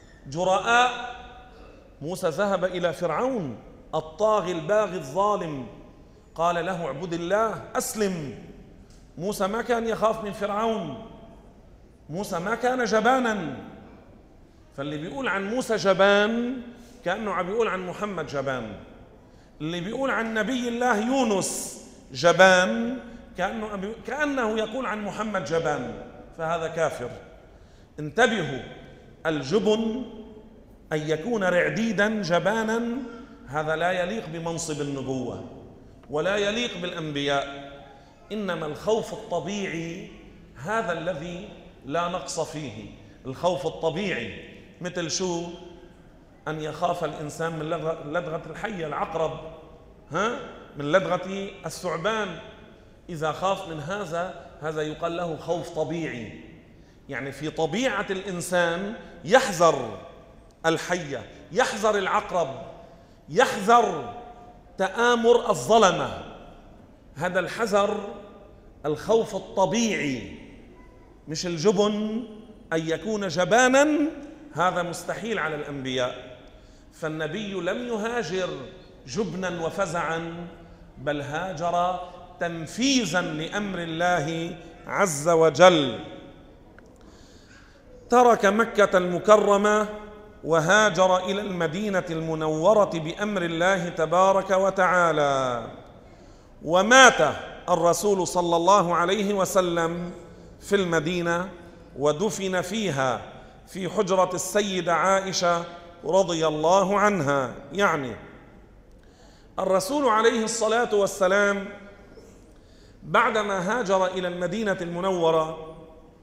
جراء. موسى ذهب إلى فرعون الطاغي الباغي الظالم، قال له: اعبد الله أسلم. موسى ما كان يخاف من فرعون، موسى ما كان جبانا. فاللي بيقول عن موسى جبان كأنه عم بيقول عن محمد جبان. اللي بيقول عن نبي الله يونس جبان كأنه, كأنه يقول عن محمد جبان، فهذا كافر. انتبهوا، الجبن أن يكون رعديدا جبانا هذا لا يليق بمنصب النبوة ولا يليق بالأنبياء، إنما الخوف الطبيعي هذا الذي لا نقص فيه. الخوف الطبيعي مثل شو؟ أن يخاف الإنسان من لدغة الحية العقرب، ها؟ من لدغة الثعبان. إذا خاف من هذا، هذا يقال له خوف طبيعي، يعني في طبيعة الإنسان يحذر الحية، يحذر العقرب، يحذر تآمر الظلمة. هذا الحذر الخوف الطبيعي، مش الجبن أن يكون جبانا، هذا مستحيل على الأنبياء. فالنبي لم يهاجر جبنا وفزعا، بل هاجر تنفيذا لأمر الله عز وجل. ترك مكة المكرمة وهاجر إلى المدينة المنورة بأمر الله تبارك وتعالى، ومات الرسول صلى الله عليه وسلم في المدينة ودفن فيها في حجرة السيدة عائشة رضي الله عنها. يعني الرسول عليه الصلاة والسلام بعدما هاجر إلى المدينة المنورة،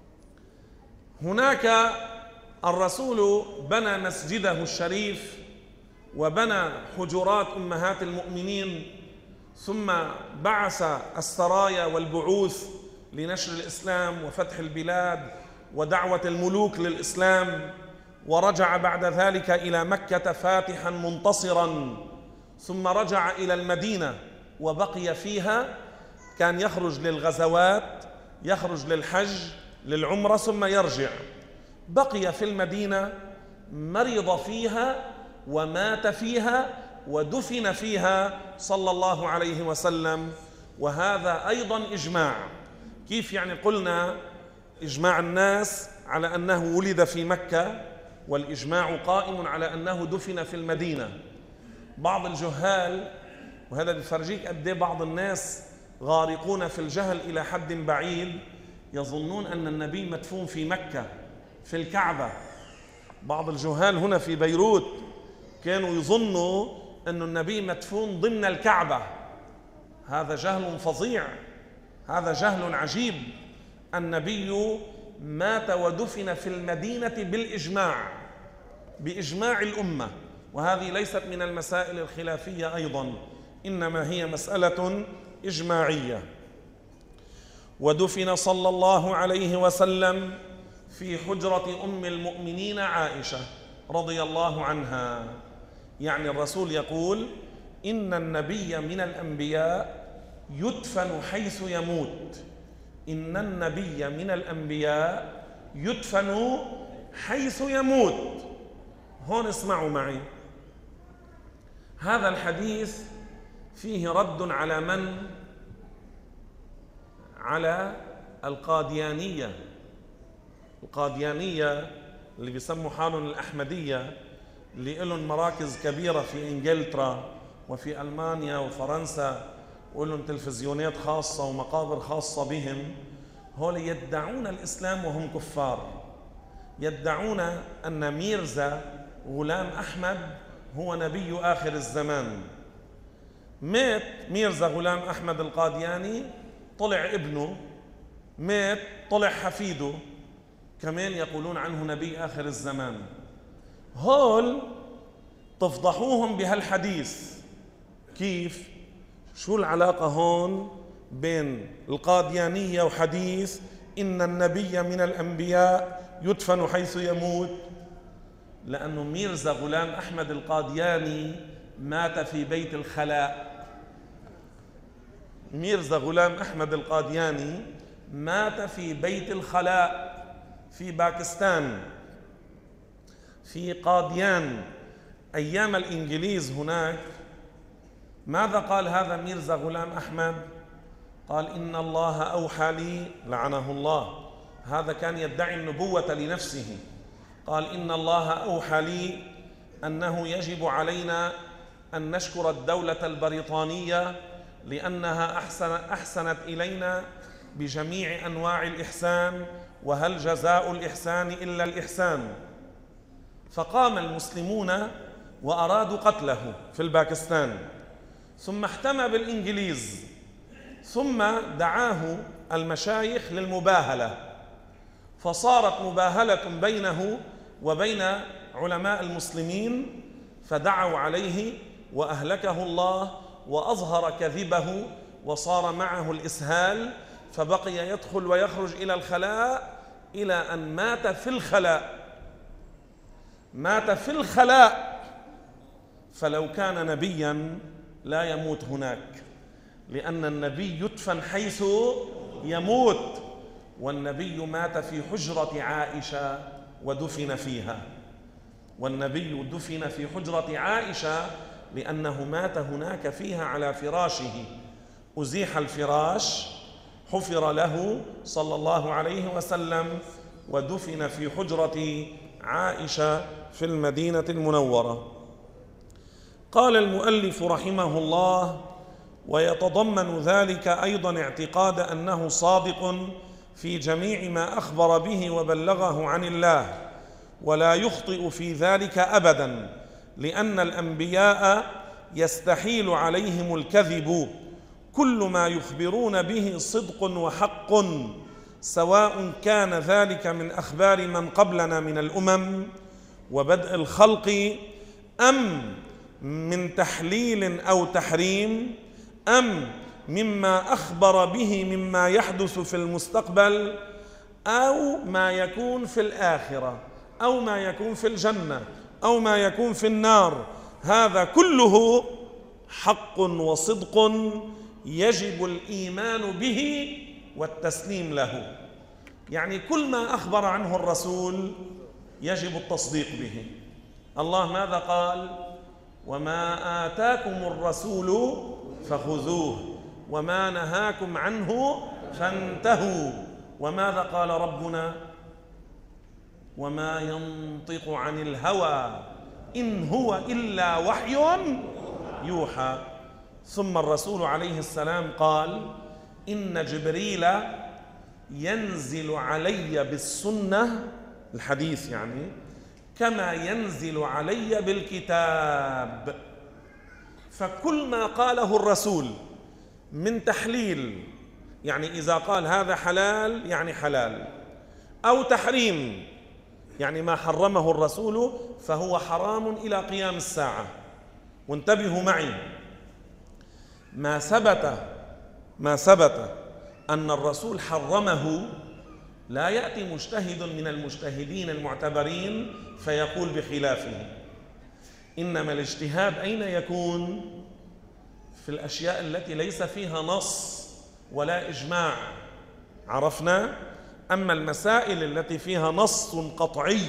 هناك الرسول بنى مسجده الشريف وبنى حجرات أمهات المؤمنين، ثم بعث السرايا والبعوث لنشر الإسلام وفتح البلاد ودعوة الملوك للإسلام، ورجع بعد ذلك إلى مكة فاتحا منتصرا، ثم رجع إلى المدينة وبقي فيها. كان يخرج للغزوات، يخرج للحج للعمرة ثم يرجع. بقي في المدينة، مرض فيها ومات فيها ودفن فيها صلى الله عليه وسلم. وهذا أيضا إجماع. كيف يعني؟ قلنا إجماع الناس على أنه ولد في مكة، والإجماع قائم على أنه دفن في المدينة. بعض الجهال، وهذا بفرجيك قد ايه بعض الناس غارقون في الجهل إلى حد بعيد، يظنون أن النبي مدفون في مكة في الكعبة. بعض الجهال هنا في بيروت كانوا يظنوا أن النبي مدفون ضمن الكعبة. هذا جهل فظيع، هذا جهل عجيب. النبي مات ودفن في المدينة بالإجماع، بإجماع الأمة، وهذه ليست من المسائل الخلافية أيضا، إنما هي مسألة إجماعية. ودفن صلى الله عليه وسلم في حجرة أم المؤمنين عائشة رضي الله عنها. يعني الرسول يقول إن النبي من الأنبياء يدفن حيث يموت. إن النبي من الأنبياء يدفن حيث يموت. هون اسمعوا معي، هذا الحديث فيه رد على من؟ على القاديانية. القاديانية اللي بيسموا حالهم الأحمدية، اللي لهم مراكز كبيرة في إنجلترا وفي ألمانيا وفرنسا، ولهم تلفزيونات خاصة ومقابر خاصة بهم. هؤلاء يدعون الإسلام وهم كفار، يدعون أن ميرزا غلام أحمد هو نبي آخر الزمان. مات ميرزا غلام أحمد القادياني، طلع ابنه، مات، طلع حفيده، كمان يقولون عنه نبي آخر الزمان. هول تفضحوهم بهالحديث. كيف؟ شو العلاقة هون بين القاديانية وحديث إن النبي من الأنبياء يدفن حيث يموت؟ لأنه ميرزا غلام أحمد القادياني مات في بيت الخلاء. ميرزا غلام أحمد القادياني مات في بيت الخلاء في باكستان، في قاديان، أيام الإنجليز هناك. ماذا قال هذا ميرزا غلام أحمد؟ قال إن الله أوحى لي، لعنه الله، هذا كان يدعي النبوة لنفسه. قال إن الله أوحى لي أنه يجب علينا أن نشكر الدولة البريطانية لأنها أحسن أحسنت إلينا بجميع أنواع الإحسان، وهل جزاء الإحسان إلا الإحسان. فقام المسلمون وأرادوا قتله في الباكستان، ثم احتمى بالإنجليز، ثم دعاه المشايخ للمباهلة، فصارت مباهلة بينه وبين علماء المسلمين، فدعوا عليه وأهلكه الله وأظهر كذبه، وصار معه الإسهال، فبقي يدخل ويخرج إلى الخلاء إلى أن مات في الخلاء. مات في الخلاء. فلو كان نبيا لا يموت هناك، لأن النبي يدفن حيث يموت، والنبي مات في حجرة عائشة ودفن فيها. والنبي دفن في حجرة عائشة لأنه مات هناك فيها على فراشه، أزيح الفراش، حفر له صلى الله عليه وسلم، ودفن في حجرة عائشة في المدينة المنورة. قال المؤلف رحمه الله: ويتضمن ذلك أيضا اعتقاد أنه صادق في جميع ما أخبر به وبلغه عن الله، ولا يخطئ في ذلك أبدا، لأن الأنبياء يستحيل عليهم الكذب، كل ما يخبرون به صدق وحق، سواء كان ذلك من أخبار من قبلنا من الأمم وبدء الخلق، أم من تحليل أو تحريم، أم مما أخبر به مما يحدث في المستقبل، أو ما يكون في الآخرة، أو ما يكون في الجنة، أو ما يكون في النار. هذا كله حق وصدق يجب الإيمان به والتسليم له. يعني كل ما أخبر عنه الرسول يجب التصديق به. الله ماذا قال؟ وما آتاكم الرسول فخذوه وما نهاكم عنه فانتهوا. وماذا قال ربنا؟ وما ينطق عن الهوى إن هو إلا وحي يوحى. ثم الرسول عليه السلام قال: إن جبريل ينزل علي بالسنة، الحديث يعني، كما ينزل علي بالكتاب. فكل ما قاله الرسول من تحليل، يعني إذا قال هذا حلال يعني حلال، أو تحريم يعني ما حرمه الرسول فهو حرام إلى قيام الساعة. وانتبهوا معي، ما ثبت ما ثبت أن الرسول حرمه لا يأتي مجتهد من المجتهدين المعتبرين فيقول بخلافه. إنما الاجتهاد أين يكون؟ في الأشياء التي ليس فيها نص ولا إجماع، عرفنا؟ أما المسائل التي فيها نص قطعي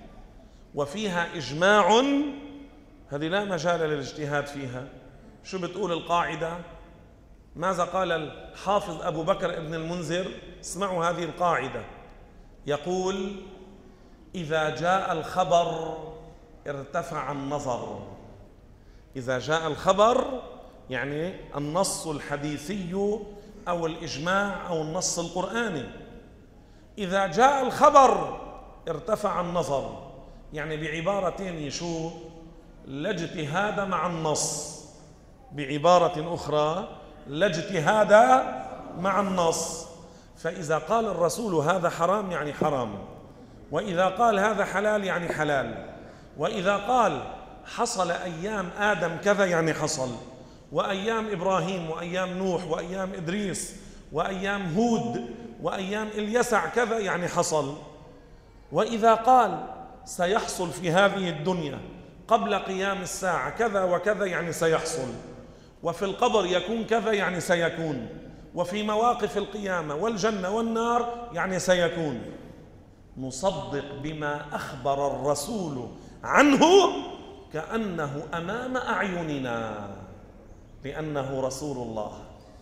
وفيها إجماع هذه لا مجال للاجتهاد فيها. شو بتقول القاعدة؟ ماذا قال الحافظ أبو بكر ابن المنذر؟ اسمعوا هذه القاعدة، يقول: إذا جاء الخبر ارتفع النظر. إذا جاء الخبر يعني النص الحديثي أو الإجماع أو النص القرآني. إذا جاء الخبر ارتفع النظر، يعني بعبارة شو؟ لا اجتهاد مع النص. بعبارة أخرى لا اجتهاد مع النص. فإذا قال الرسول هذا حرام يعني حرام، وإذا قال هذا حلال يعني حلال، وإذا قال حصل أيام آدم كذا يعني حصل، وأيام إبراهيم وأيام نوح وأيام إدريس وأيام هود وأيام اليسع كذا يعني حصل. وإذا قال سيحصل في هذه الدنيا قبل قيام الساعة كذا وكذا يعني سيحصل، وفي القبر يكون كذا يعني سيكون، وفي مواقف القيامة والجنة والنار يعني سيكون. نصدق بما أخبر الرسول عنه كأنه أمام أعيننا، لأنه رسول الله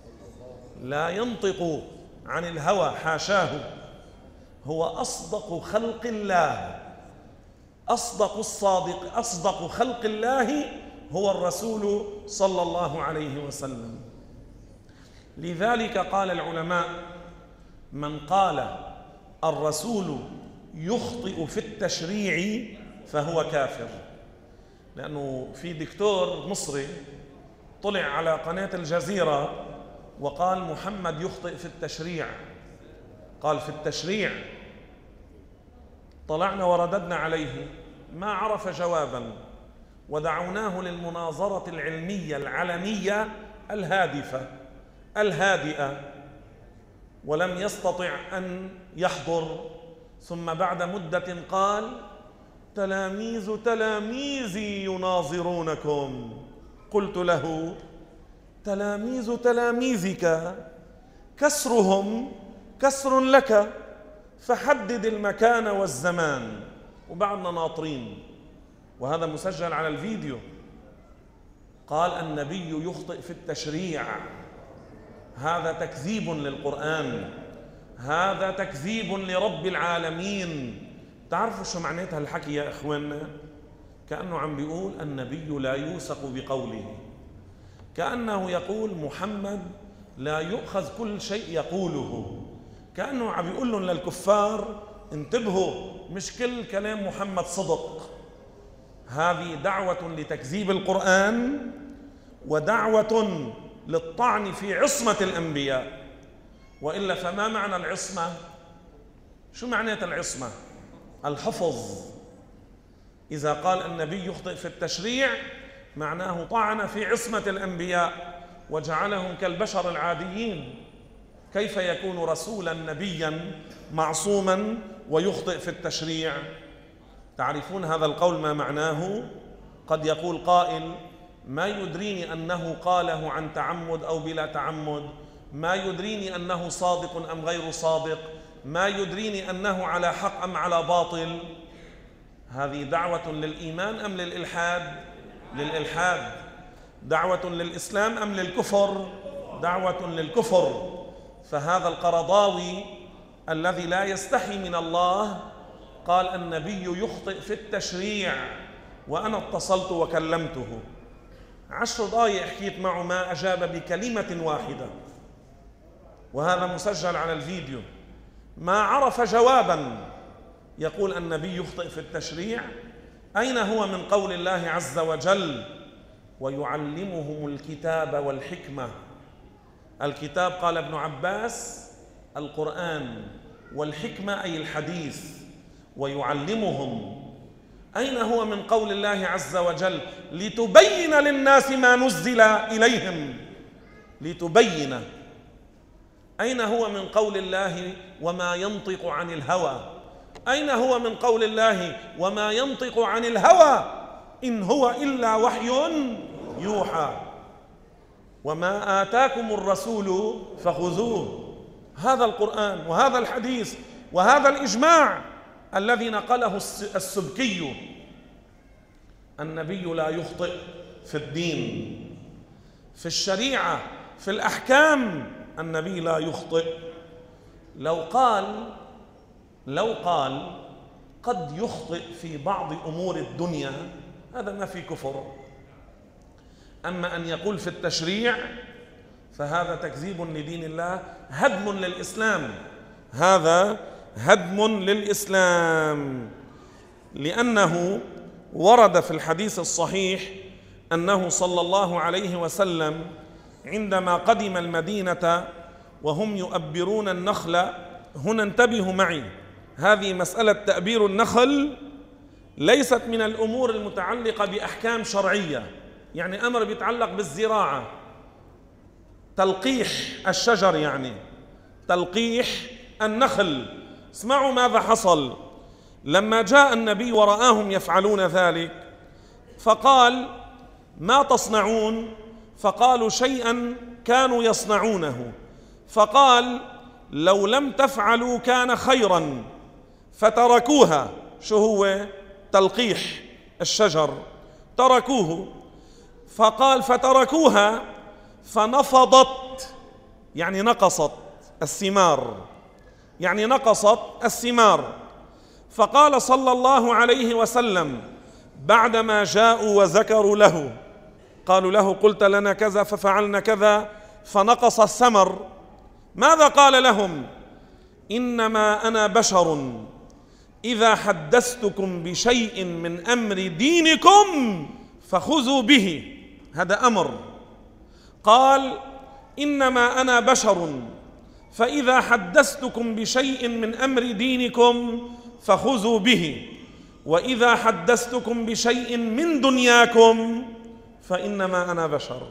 لا ينطق عن الهوى، حاشاه، هو أصدق خلق الله. أصدق الصادق أصدق خلق الله هو الرسول صلى الله عليه وسلم. لذلك قال العلماء: من قال الرسول يخطئ في التشريع فهو كافر. لأنه في دكتور مصري طلع على قناة الجزيرة وقال محمد يخطئ في التشريع، قال في التشريع. طلعنا ورددنا عليه، ما عرف جوابا، ودعوناه للمناظرة العلمية العلنية الهادفة الهادئة، ولم يستطع أن يحضر. ثم بعد مدة قال: تلاميذ تلاميذي يناظرونكم. قلت له: تلاميذ تلاميذك كسرهم كسر لك، فحدد المكان والزمان. وبعدنا ناطرين، وهذا مسجل على الفيديو. قال: النبي يخطئ في التشريع. هذا تكذيب للقرآن، هذا تكذيب لرب العالمين. تعرفوا شو معناتها الحكي يا إخواننا؟ كأنه عم بيقول النبي لا يوثق بقوله، كأنه يقول محمد لا يؤخذ كل شيء يقوله، كأنه عم بيقول لهم للكفار: انتبهوا، مش كل كلام محمد صدق. هذه دعوة لتكذيب القرآن، ودعوة للطعن في عصمة الأنبياء. وإلا فما معنى العصمة؟ شو معنات العصمة؟ الحفظ. إذا قال النبي يخطئ في التشريع معناه طعن في عصمة الأنبياء وجعلهم كالبشر العاديين. كيف يكون رسولا نبيا معصوما ويخطئ في التشريع؟ تعرفون هذا القول ما معناه؟ قد يقول قائل: ما يدريني أنه قاله عن تعمد أو بلا تعمد، ما يدريني أنه صادق أم غير صادق، ما يدريني أنه على حق أم على باطل. هذه دعوة للإيمان أم للإلحاد؟ للإلحاد. دعوة للإسلام أم للكفر؟ دعوة للكفر. فهذا القرضاوي الذي لا يستحي من الله قال النبي يخطئ في التشريع، وأنا اتصلت وكلمته عشر دقائق، حكيت معه، ما أجاب بكلمة واحدة، وهذا مسجل على الفيديو. ما عرف جوابا. يقول النبي يخطئ في التشريع. أين هو من قول الله عز وجل: ويعلمهم الكتاب والحكمة؟ الكتاب قال ابن عباس القرآن، والحكمة أي الحديث. ويعلمهم، أين هو من قول الله عز وجل: لتبين للناس ما نزل إليهم؟ لتبين. أين هو من قول الله: وما ينطق عن الهوى؟ أين هو من قول الله: وما ينطق عن الهوى إن هو إلا وحي يوحى؟ وما آتاكم الرسول فخذوه. هذا القرآن وهذا الحديث وهذا الإجماع الذي نقله السبكي. النبي لا يخطئ في الدين، في الشريعة، في الأحكام. النبي لا يخطئ. لو قال لو قال قد يخطئ في بعض أمور الدنيا، هذا ما في كفر. أما أن يقول في التشريع فهذا تكذيب لدين الله، هدم للإسلام. هذا هدم للإسلام، لأنه ورد في الحديث الصحيح أنه صلى الله عليه وسلم عندما قدم المدينة وهم يؤبرون النخل. هنا انتبهوا معي، هذه مسألة تأبير النخل ليست من الأمور المتعلقة بأحكام شرعية، يعني أمر بيتعلق بالزراعة، تلقيح الشجر، يعني تلقيح النخل. اسمعوا ماذا حصل لما جاء النبي ورآهم يفعلون ذلك، فقال: ما تصنعون؟ فقالوا: شيئا كانوا يصنعونه. فقال: لو لم تفعلوا كان خيرا. فتركوها. شو هو؟ تلقيح الشجر، تركوه. فقال: فتركوها فنفضت، يعني نقصت الثمار، يعني نقصت الثمار. فقال صلى الله عليه وسلم بعدما جاءوا وذكروا له، قالوا له: قلت لنا كذا ففعلنا كذا، فنقص الثمر، ماذا قال لهم؟ إنما أنا بشر إذا حدثتكم بشيء من أمر دينكم فخذوا به. هذا أمر. قال إنما أنا بشر فإذا حدثتكم بشيء من أمر دينكم فخذوا به، وإذا حدثتكم بشيء من دنياكم فإنما أنا بشر.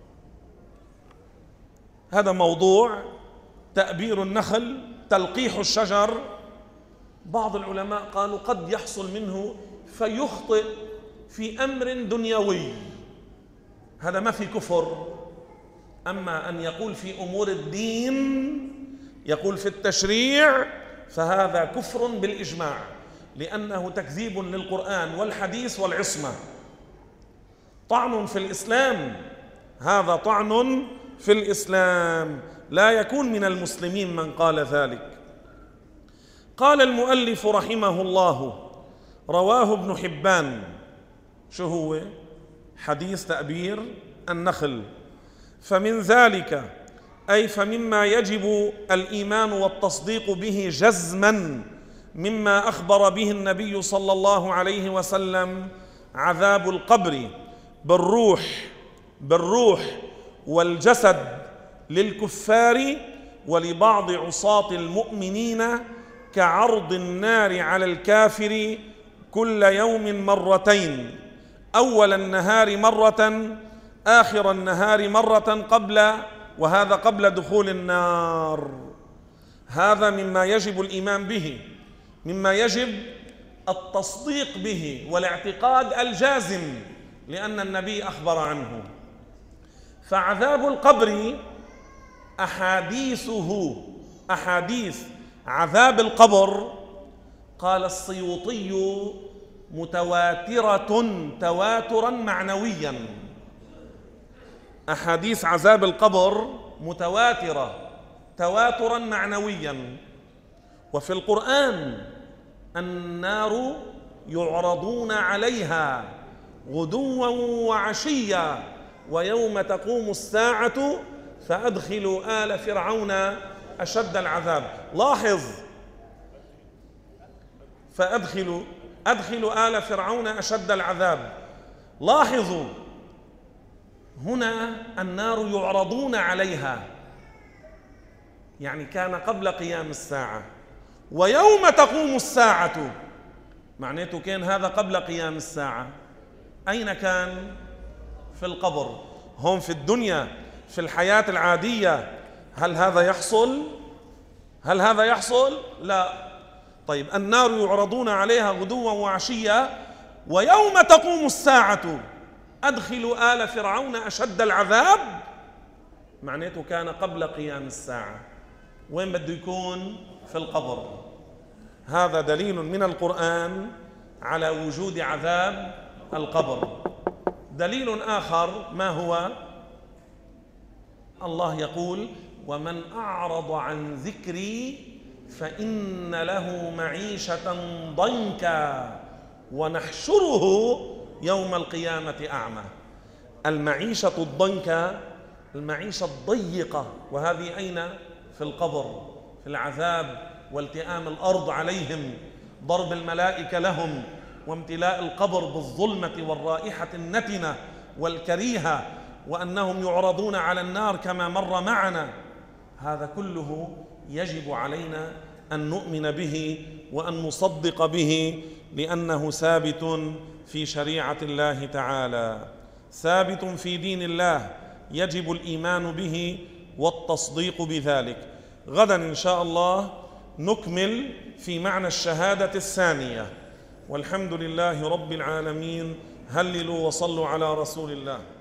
هذا موضوع تأبير النخل، تلقيح الشجر. بعض العلماء قالوا قد يحصل منه فيخطئ في أمر دنيوي، هذا ما في كفر. أما أن يقول في أمور الدين، يقول في التشريع، فهذا كفر بالإجماع، لأنه تكذيب للقرآن والحديث والعصمة. طعن في الإسلام، هذا طعن في الإسلام، لا يكون من المسلمين من قال ذلك. قال المؤلف رحمه الله: رواه ابن حبان. شو هو؟ حديث تأبير النخل. فمن ذلك، أي فمما يجب الإيمان والتصديق به جزما مما أخبر به النبي صلى الله عليه وسلم، عذاب القبر بالروح بالروح والجسد للكفار ولبعض عصاة المؤمنين، كعرض النار على الكافر كل يوم مرتين، أول النهار مرة، آخر النهار مرة، قبل وهذا قبل دخول النار. هذا مما يجب الإيمان به، مما يجب التصديق به والاعتقاد الجازم، لأن النبي أخبر عنه. فعذاب القبر أحاديثه، أحاديث عذاب القبر، قال السيوطي: متواترة تواترا معنويا. أحاديث عذاب القبر متواترة تواترا معنويا. وفي القرآن: النار يعرضون عليها غدوا وعشيا ويوم تقوم الساعة فأدخلوا آل فرعون أشد العذاب. لاحظ: فأدخلوا أدخلوا آل فرعون أشد العذاب. لاحظوا هنا النار يعرضون عليها، يعني كان قبل قيام الساعة. ويوم تقوم الساعة، معناته كان هذا قبل قيام الساعة. أين كان؟ في القبر. هم في الدنيا في الحياة العادية هل هذا يحصل؟ هل هذا يحصل؟ لا. طيب، النار يعرضون عليها غدوا وعشيا ويوم تقوم الساعة أدخلوا آل فرعون أشد العذاب، معناته كان قبل قيام الساعة. وين بده يكون؟ في القبر. هذا دليل من القرآن على وجود عذاب القبر. دليل آخر ما هو؟ الله يقول: ومن أعرض عن ذكري فإن له معيشة ضنكا ونحشره يوم القيامة أعمى. المعيشة الضنكا، المعيشة الضيقة، وهذه أين؟ في القبر، في العذاب والتئام الأرض عليهم، ضرب الملائكة لهم، وامتلاء القبر بالظلمة والرائحة النتنة والكريهة، وأنهم يعرضون على النار كما مر معنا. هذا كله يجب علينا أن نؤمن به وأن نصدق به، لأنه ثابت في شريعة الله تعالى، ثابت في دين الله، يجب الإيمان به والتصديق بذلك. غدا إن شاء الله نكمل في معنى الشهادة الثانية. والحمد لله رب العالمين. هللوا وصلوا على رسول الله.